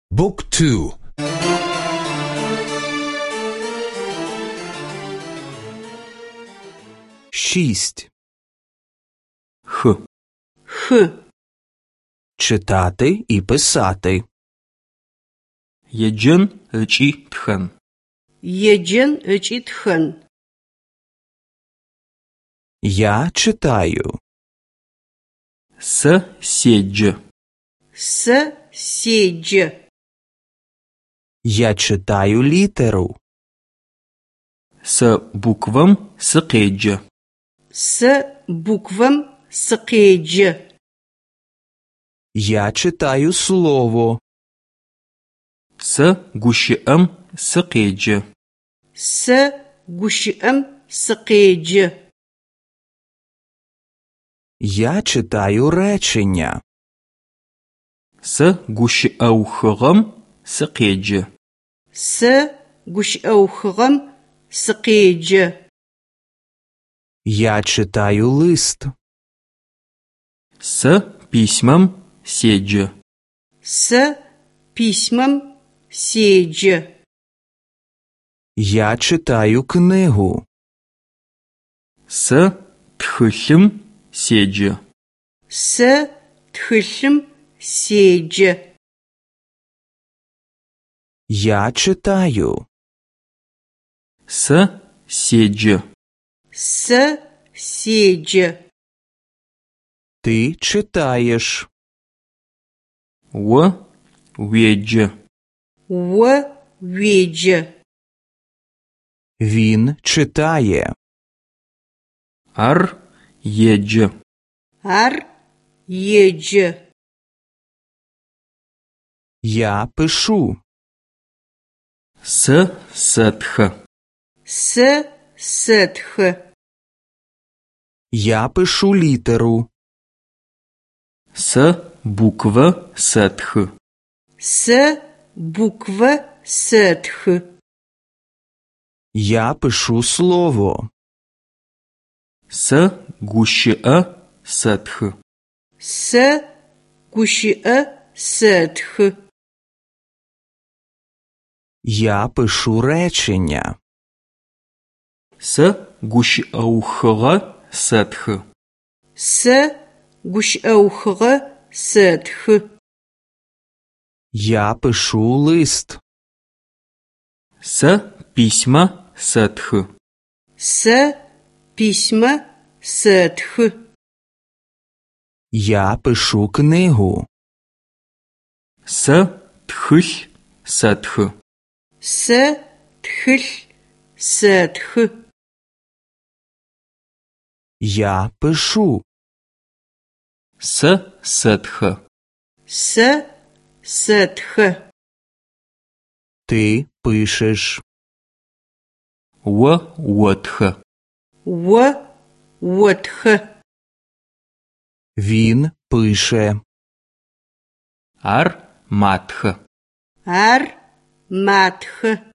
Book 2. Шість. Х. Читати і писати. Еджэн ыкӏи тхэн. Еджэн ыкӏи тхэн. Я читаю. Сэ седжэ. Сэ седжэ. Я читаю літеру. Сэ буквэм сыкъеджэ. Сэ буквэм сыкъеджэ. Я читаю слово. Сэ гущыӏэм сыкъеджэ. Сэ гущыӏэм сыкъеджэ. Я читаю речення. Сэ гущыӏэухыгъэм сыкъеджэ. Сэ гущыӏэухыгъэм сыкъеджэ. Я читаю лист. Сэ письмэм седжэ. Сэ письмэм седжэ. Я читаю книгу. Сэ тхылъым седжэ. Сэ тхылъым седжэ. Я читаю. Сэ седжэ. Сэ седжэ. Ти читаєш. О уеджэ. О уеджэ. Він читає. Ар еджэ. Ар еджэ. Я пишу. Сэ сэтхэ. Сэ сэтхэ. Я пишу літеру. Сэ буквэ сэтхы. Сэ буквэ сэтхы. Я пишу слово. Сэ гущыӏэ сэтхы. Сэ гущыӏэ сэтхы. Я пишу речення. Сэ гущыӏэухыгъэ сэтхы. Сэ гущыӏэухыгъэ сэтхы. Я пишу лист. Сэ письмэ сэтхы. Сэ письмэ сэтхы. Я пишу книгу. Сэ тхылъ сэтхы. Сэ тхылъ сэтхы. Я пишу. Сэ сэтхэ. Сэ сэтхэ. Ти пишеш. О отхэ. О отхэ. Він пише. Ар матхэ. Ар матхэ.